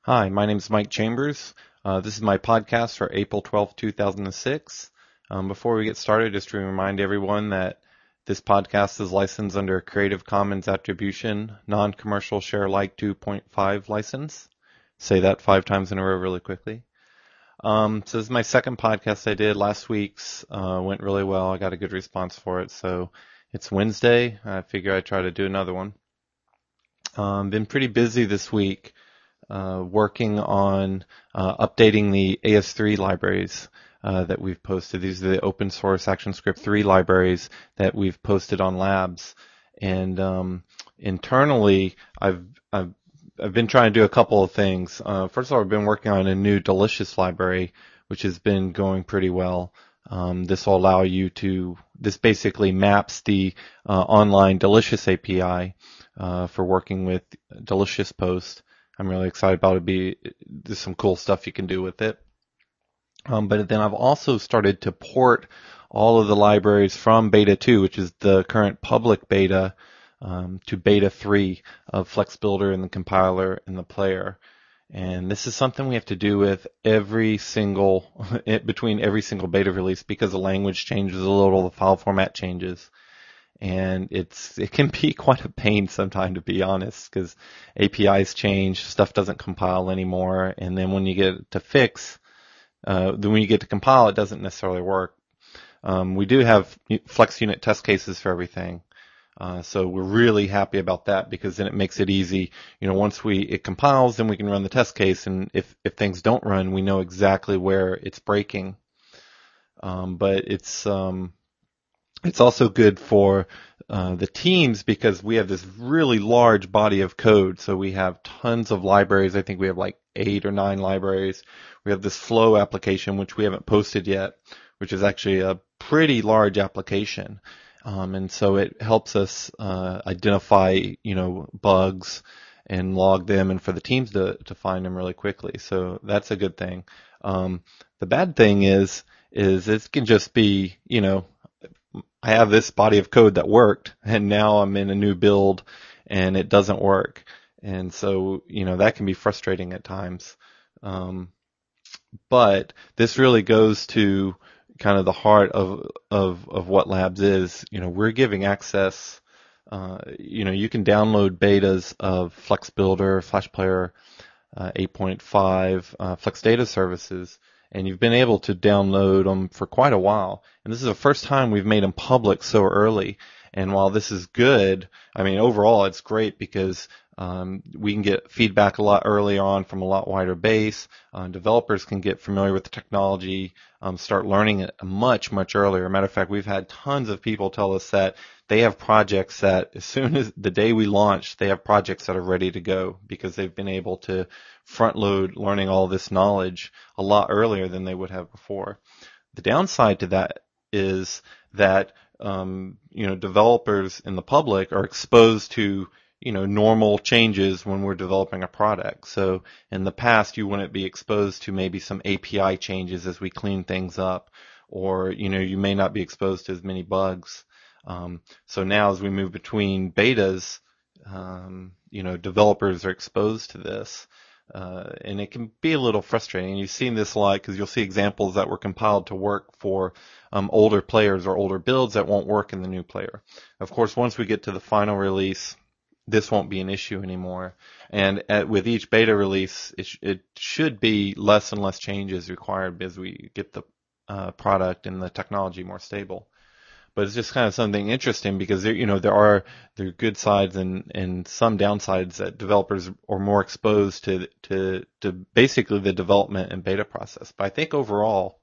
Hi, my name is Mike Chambers. This is my podcast for April 12th, 2006. Before we get started, just to remind everyone that this podcast is licensed under a Creative Commons Attribution, Non-Commercial Share Alike 2.5 license. Say that 5 times in a row really quickly. So this is my second podcast I did. Last week's went really well. I got a good response for it. So it's Wednesday. I figure I'd try to do another one. Been pretty busy this week. Working on updating the AS3 libraries that we've posted. These are the open source ActionScript 3 libraries that we've posted on Labs. And internally, I've been trying to do a couple of things. First of all, I've been working on a new Delicious library, which has been going pretty well. This will allow you to. This basically maps the online Delicious API for working with Delicious Post. I'm really excited about it. There's some cool stuff you can do with it. But then I've also started to port all of the libraries from Beta 2, which is the current public beta, to Beta 3 of FlexBuilder and the compiler and the player. And this is something we have to do with between every single beta release because the language changes a little, the file format changes. And it can be quite a pain sometimes, to be honest, because APIs change, stuff doesn't compile anymore, and then when you get to compile, it doesn't necessarily work. We do have Flex unit test cases for everything, so we're really happy about that because then it makes it easy. Once it compiles, then we can run the test case, and if things don't run, we know exactly where it's breaking. But it's also good for the teams because we have this really large body of code. So we have tons of libraries. I think we have like 8 or 9 libraries. We have this Flow application, which we haven't posted yet, which is actually a pretty large application. And so it helps us identify, bugs and log them and for the teams to find them really quickly. So that's a good thing. The bad thing is it can just be, I have this body of code that worked and now I'm in a new build and it doesn't work. And so, that can be frustrating at times. But this really goes to kind of the heart of what Labs is. We're giving access, you can download betas of FlexBuilder, FlashPlayer, 8.5, Flex Data Services, and you've been able to download them for quite a while. And this is the first time we've made them public so early. And while this is good, overall it's great because we can get feedback a lot earlier on from a lot wider base. Developers can get familiar with the technology, start learning it much, much earlier. Matter of fact, we've had tons of people tell us that they have projects that as soon as the day we launch, they have projects that are ready to go because they've been able to front load learning all this knowledge a lot earlier than they would have before. The downside to that is that, developers in the public are exposed to normal changes when we're developing a product. So in the past, you wouldn't be exposed to maybe some API changes as we clean things up, or, you may not be exposed to as many bugs. So now as we move between betas, developers are exposed to this. And it can be a little frustrating. You've seen this a lot because you'll see examples that were compiled to work for older players or older builds that won't work in the new player. Of course, once we get to the final release, this won't be an issue anymore. And with each beta release, it should be less and less changes required as we get the product and the technology more stable. But it's just kind of something interesting because there are good sides and some downsides that developers are more exposed to basically the development and beta process. But I think overall,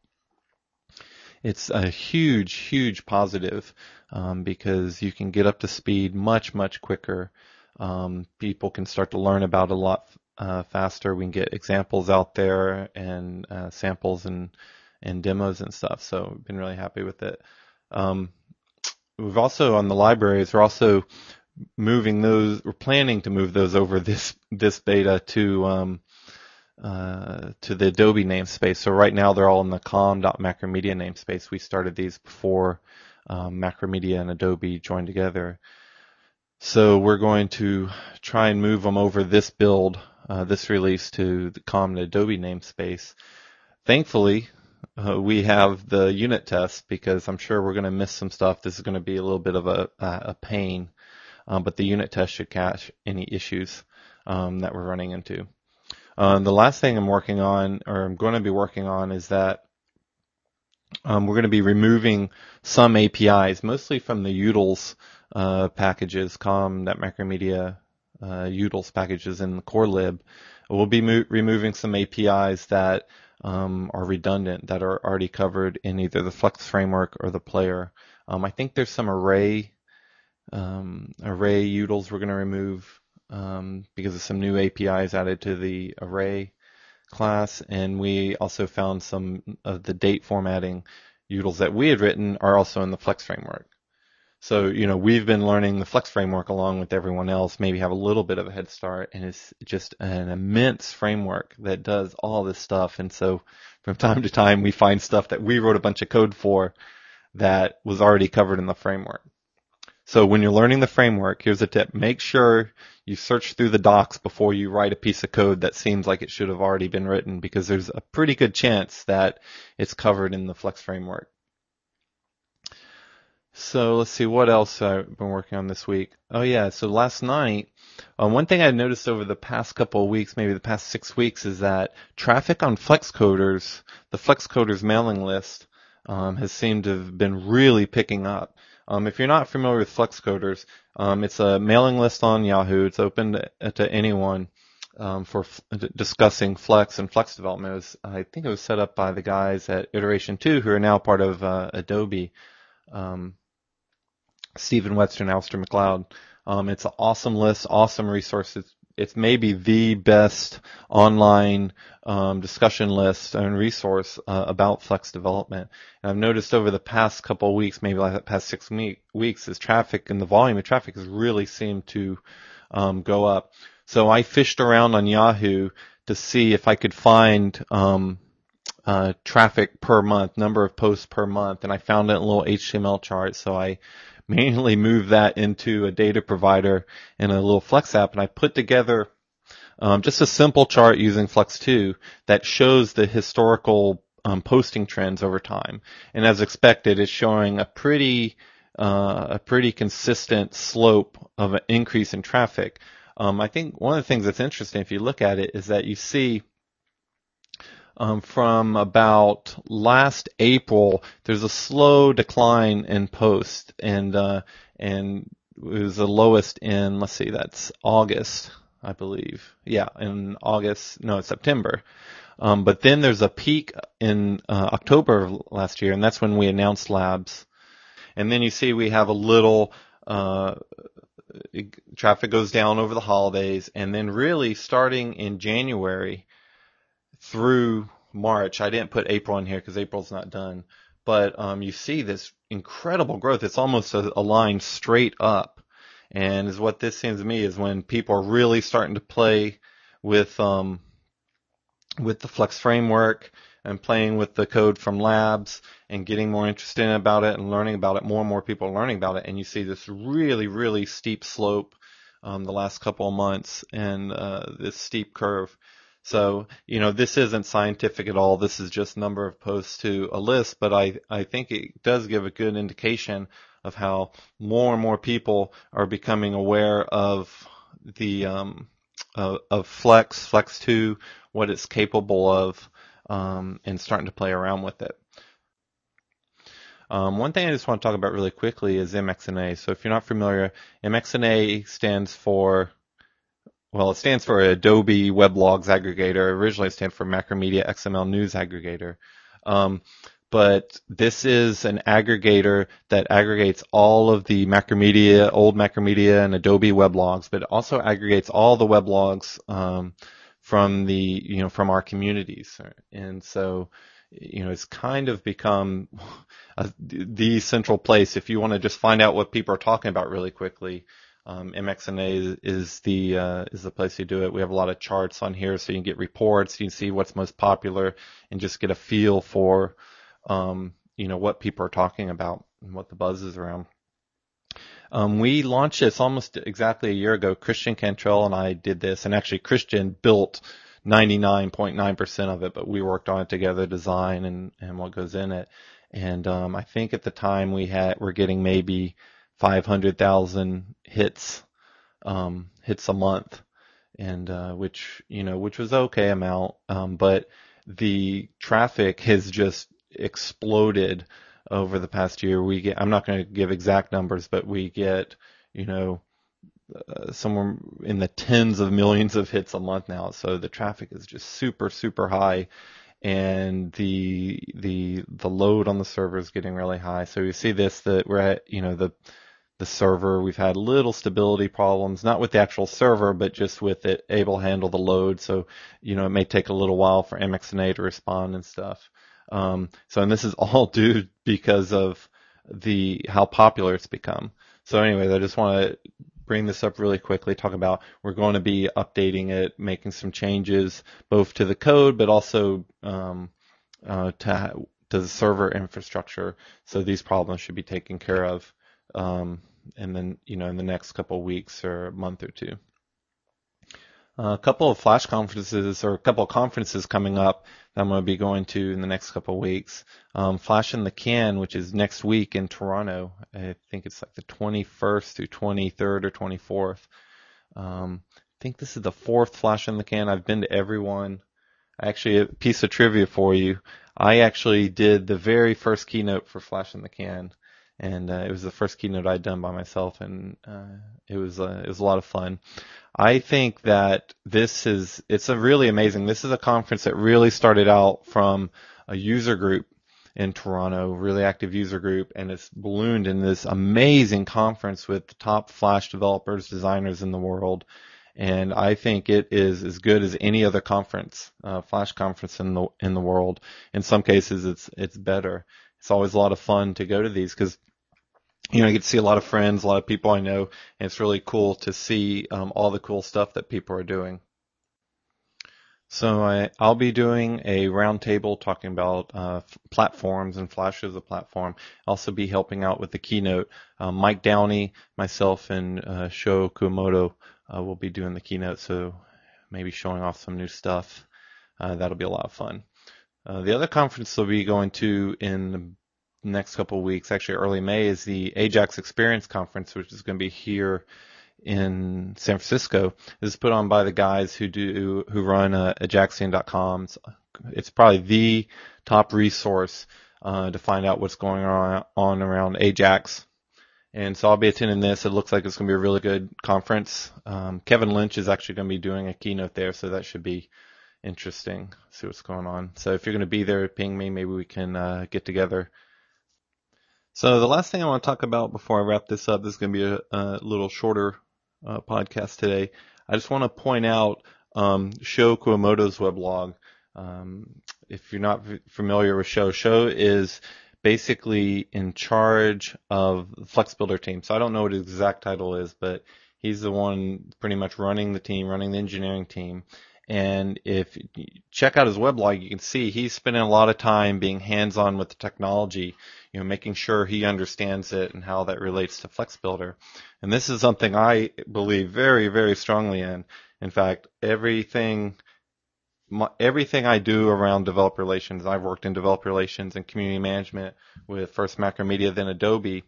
it's a huge, huge positive because you can get up to speed much, much quicker. People can start to learn about a lot faster. We can get examples out there and samples and demos and stuff. So I've been really happy with it. We've also on the libraries, we're also moving those. We're planning to move those over this beta to the Adobe namespace. So right now they're all in the com.macromedia namespace. We started these before Macromedia and Adobe joined together. So we're going to try and move them over this build this release to the common Adobe namespace. Thankfully, we have the unit test because I'm sure we're going to miss some stuff. This is going to be a little bit of a pain, but the unit test should catch any issues that we're running into. The last thing I'm working on, or I'm going to be working on, is that we're going to be removing some APIs, mostly from the utils packages, com.macromedia utils packages in the core lib. We'll be removing some APIs that are redundant, that are already covered in either the Flex framework or the player. I think there's some array utils we're going to remove because of some new APIs added to the array class, and we also found some of the date formatting utils that we had written are also in the Flex framework. So, we've been learning the Flex framework along with everyone else, maybe have a little bit of a head start, and it's just an immense framework that does all this stuff. And so from time to time, we find stuff that we wrote a bunch of code for that was already covered in the framework. So when you're learning the framework, here's a tip. Make sure you search through the docs before you write a piece of code that seems like it should have already been written, because there's a pretty good chance that it's covered in the Flex framework. So let's see what else I've been working on this week. Oh yeah, so last night, one thing I noticed over the past couple of weeks, maybe the past 6 weeks, is that traffic on FlexCoders, the FlexCoders mailing list, has seemed to have been really picking up. If you're not familiar with FlexCoders, it's a mailing list on Yahoo. It's open to anyone for discussing Flex and Flex development. I think it was set up by the guys at Iteration 2 who are now part of Adobe. Stephen Webster and Alistair McLeod. It's an awesome list, awesome resources. It's maybe the best online discussion list and resource about Flex development. And I've noticed over the past couple of weeks, maybe like the past 6 weeks, is traffic and the volume of traffic has really seemed to go up. So I fished around on Yahoo to see if I could find traffic per month, number of posts per month, and I found it in a little HTML chart. So I manually moved that into a data provider in a little Flex app, and I put together just a simple chart using Flex 2 that shows the historical posting trends over time. And as expected, it's showing a pretty consistent slope of an increase in traffic. I think one of the things that's interesting, if you look at it, is that you see from about last April, there's a slow decline in posts, and it was the lowest in, let's see, that's August, I believe. Yeah, in August, no, it's September. But then there's a peak in October of last year, and that's when we announced Labs. And then you see we have a little traffic goes down over the holidays, and then really starting in January through March. I didn't put April in here because April's not done. But you see this incredible growth. It's almost a line straight up. And is what this seems to me is when people are really starting to play with the Flex framework and playing with the code from Labs and getting more interested about it and learning about it. More and more people are learning about it. And you see this really, really steep slope the last couple of months, and this steep curve. So, this isn't scientific at all. This is just number of posts to a list, but I think it does give a good indication of how more and more people are becoming aware of the of Flex 2, what it's capable of, and starting to play around with it. One thing I just want to talk about really quickly is MXNA. So if you're not familiar, MXNA stands for, well, it stands for Adobe Weblogs Aggregator. Originally, it stands for Macromedia XML News Aggregator. But this is an aggregator that aggregates all of the Macromedia, old Macromedia and Adobe weblogs, but it also aggregates all the weblogs from our communities. And so, it's kind of become the central place if you want to just find out what people are talking about really quickly. MXNA is the place to do it. We have a lot of charts on here, so you can get reports, you can see what's most popular, and just get a feel for what people are talking about and what the buzz is around. We launched this almost exactly a year ago. Christian Cantrell and I did this, and actually Christian built 99.9% of it, but we worked on it together, design and what goes in it. And I think at the time we're getting maybe 500,000 hits a month, and which was okay amount, but the traffic has just exploded over the past year. I'm not going to give exact numbers, but we get, somewhere in the tens of millions of hits a month now. So the traffic is just super, super high, and the load on the server is getting really high. So you see that we're at, the server. We've had little stability problems, not with the actual server, but just with it able to handle the load. So, it may take a little while for MXNA to respond and stuff. And this is all due because of how popular it's become. So anyways, I just want to bring this up really quickly, talk about we're going to be updating it, making some changes both to the code, but also to the server infrastructure. So these problems should be taken care of. And then, in the next couple of weeks or a month or two. A couple of Flash conferences or a couple of conferences coming up that I'm going to be going to in the next couple of weeks. Flash in the Can, which is next week in Toronto. I think it's like the 21st through 23rd or 24th. I think this is the fourth Flash in the Can. I've been to every one. Actually, a piece of trivia for you. I actually did the very first keynote for Flash in the Can. And it was the first keynote I'd done by myself, and it was a lot of fun. I think that it's a really amazing. This is a conference that really started out from a user group in Toronto, really active user group, and it's ballooned in this amazing conference with the top Flash developers, designers in the world. And I think it is as good as any other conference, Flash conference in the world. In some cases, it's better. It's always a lot of fun to go to these because, I get to see a lot of friends, a lot of people I know, and it's really cool to see all the cool stuff that people are doing. So I'll be doing a roundtable talking about platforms and Flash as a platform. I'll also be helping out with the keynote. Mike Downey, myself, and Sho Kumoto will be doing the keynote, so maybe showing off some new stuff. That'll be a lot of fun. The other conference we'll be going to in the next couple of weeks, actually early May, is the Ajax Experience Conference, which is going to be here in San Francisco. This is put on by the guys who run Ajaxian.com. It's probably the top resource to find out what's going on around Ajax. And so I'll be attending this. It looks like it's going to be a really good conference. Kevin Lynch is actually going to be doing a keynote there, so that should be interesting. See what's going on. So if you're going to be there, ping me. Maybe we can get together. So the last thing I want to talk about before I wrap this up, this is going to be a little shorter podcast today. I just want to point out Sho Kumoto's weblog. If you're not familiar with Sho is basically in charge of the FlexBuilder team. So I don't know what his exact title is, but he's the one pretty much running the team, running the engineering team. And if you check out his weblog, you can see he's spending a lot of time being hands-on with the technology, making sure he understands it and how that relates to FlexBuilder. And this is something I believe very, very strongly in. In fact, everything I do around developer relations, I've worked in developer relations and community management with first Macromedia, then Adobe,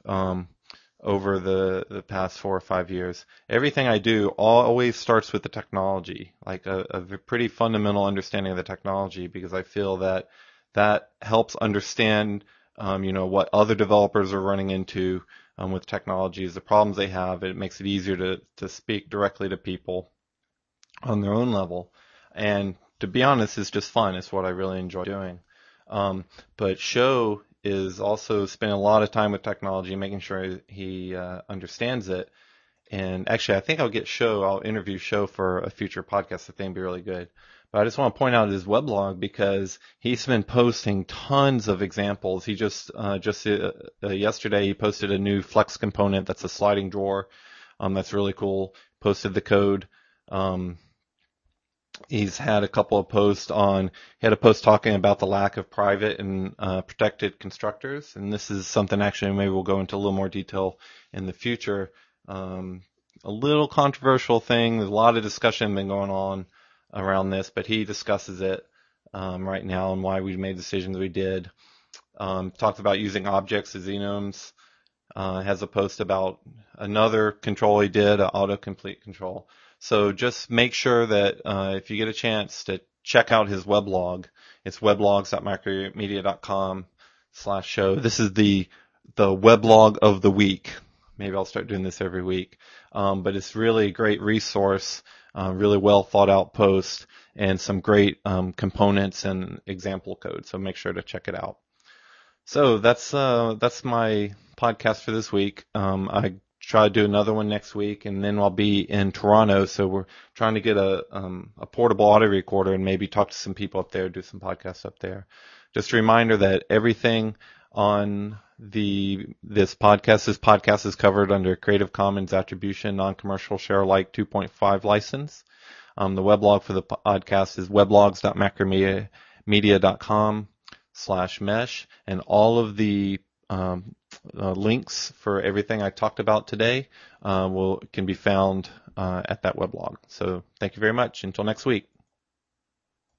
over the past 4 or 5 years. Everything I do always starts with the technology, like a pretty fundamental understanding of the technology, because I feel that helps understand, what other developers are running into with technologies, the problems they have. It makes it easier to speak directly to people on their own level. And to be honest, it's just fun. It's what I really enjoy doing. But Sho is also spending a lot of time with technology, making sure he understands it. And actually, I think I'll interview Sho for a future podcast. I think it'd be really good. But I just want to point out his weblog because he's been posting tons of examples. He just yesterday he posted a new Flex component that's a sliding drawer. That's really cool. Posted the code. He's had a couple of posts he had a post talking about the lack of private and protected constructors, and this is something actually maybe we'll go into a little more detail in the future. Um, a little controversial thing. There's a lot of discussion been going on around this, but he discusses it right now and why we made the decisions we did. Talked about using objects as enums. Has a post about another control he did, an autocomplete control. So just make sure that if you get a chance to check out his weblog, it's weblogs.macromedia.com/show. This is the weblog of the week. Maybe I'll start doing this every week. But it's really a great resource, really well thought out post, and some great components and example code. So make sure to check it out. So that's my podcast for this week. I try to do another one next week, and then I'll be in Toronto. So we're trying to get a portable audio recorder and maybe talk to some people up there, do some podcasts up there. Just a reminder that everything on this podcast is covered under Creative Commons Attribution Non-Commercial Share Alike 2.5 license. The weblog for the podcast is weblogs.macromedia.com/mesh, and all of the links for everything I talked about today can be found at that weblog. So thank you very much. Until next week.